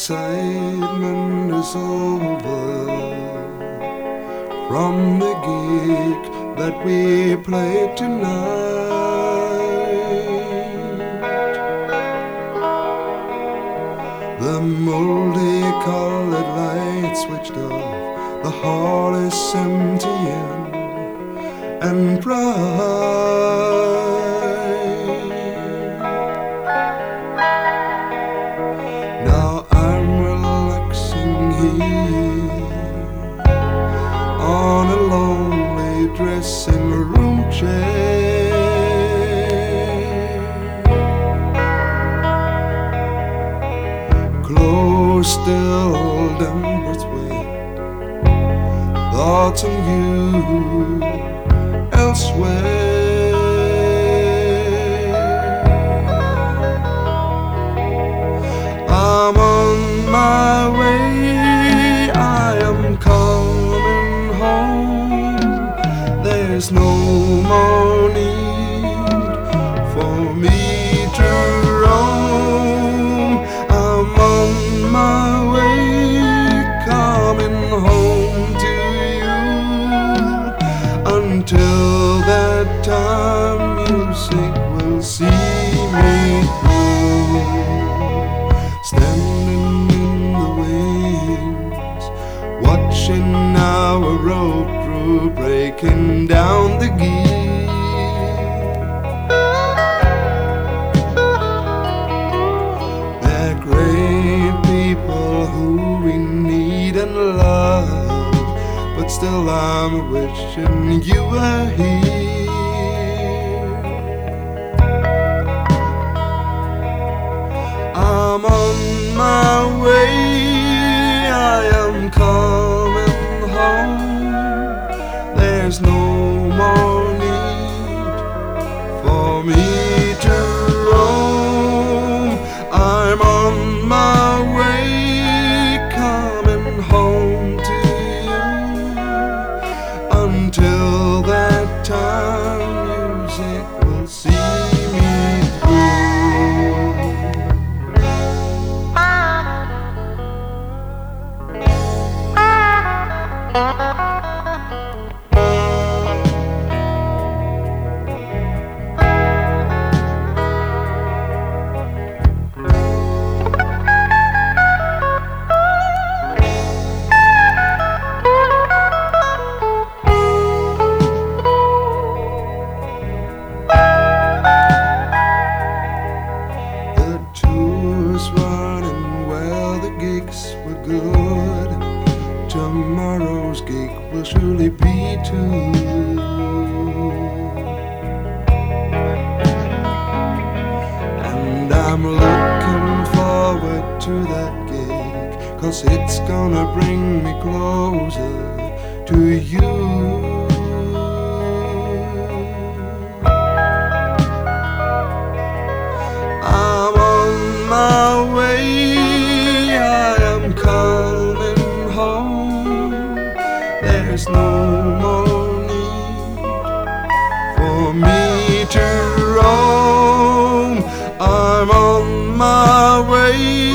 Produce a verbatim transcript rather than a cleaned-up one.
excitement is over from the gig that we played tonight. The multicolored lights switched off, the hall is empty and bright. Now I'm relaxing here on a lonely dressing room chair. Close still, embers wait, thoughts on you elsewhere. I'm on my way, I am coming home. There's no more need for me to roam. I'm on my way, coming home to you. Until that time, music will see me through. Standing in the wings, watching our road crew breaking down the gear. They're great people who we need and love, but still I'm wishing you were here. I'm on my way, I am coming home. There's no more need for me to roam. I'm on my way, coming home to you. Until that time, music will see me through. The tour's running well, the gigs were good. Tomorrow's gig will surely be too. And I'm looking forward to that gig, 'cause it's gonna bring me closer to you. I'm on my way, I am coming home. There's no more need for me to roam. I'm on my way,